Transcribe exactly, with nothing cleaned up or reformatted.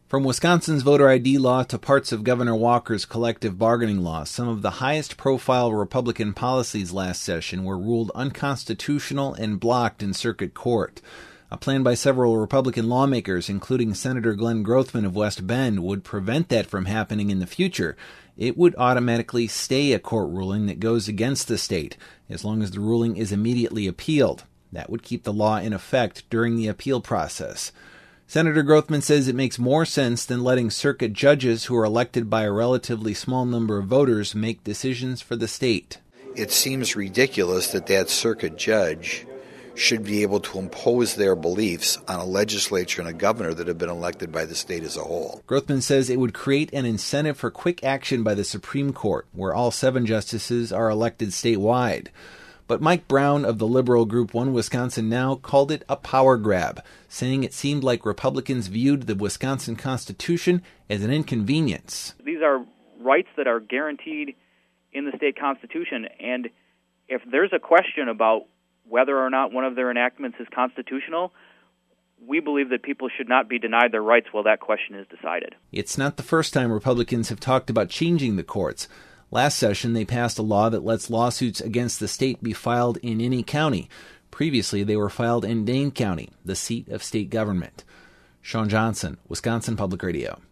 From Wisconsin's voter I D law to parts of Governor Walker's collective bargaining law, some of the highest-profile Republican policies last session were ruled unconstitutional and blocked in circuit court. A plan by several Republican lawmakers, including Senator Glenn Grothman of West Bend, would prevent that from happening in the future. It would automatically stay a court ruling that goes against the state, as long as the ruling is immediately appealed. That would keep the law in effect during the appeal process. Senator Grothman says it makes more sense than letting circuit judges who are elected by a relatively small number of voters make decisions for the state. It seems ridiculous that that circuit judge should be able to impose their beliefs on a legislature and a governor that have been elected by the state as a whole. Grothman says it would create an incentive for quick action by the Supreme Court, where all seven justices are elected statewide. But Mike Brown of the liberal group One Wisconsin Now called it a power grab, saying it seemed like Republicans viewed the Wisconsin Constitution as an inconvenience. These are rights that are guaranteed in the state constitution, and if there's a question about whether or not one of their enactments is constitutional, we believe that people should not be denied their rights while that question is decided. It's not the first time Republicans have talked about changing the courts. Last session, they passed a law that lets lawsuits against the state be filed in any county. Previously, they were filed in Dane County, the seat of state government. Sean Johnson, Wisconsin Public Radio.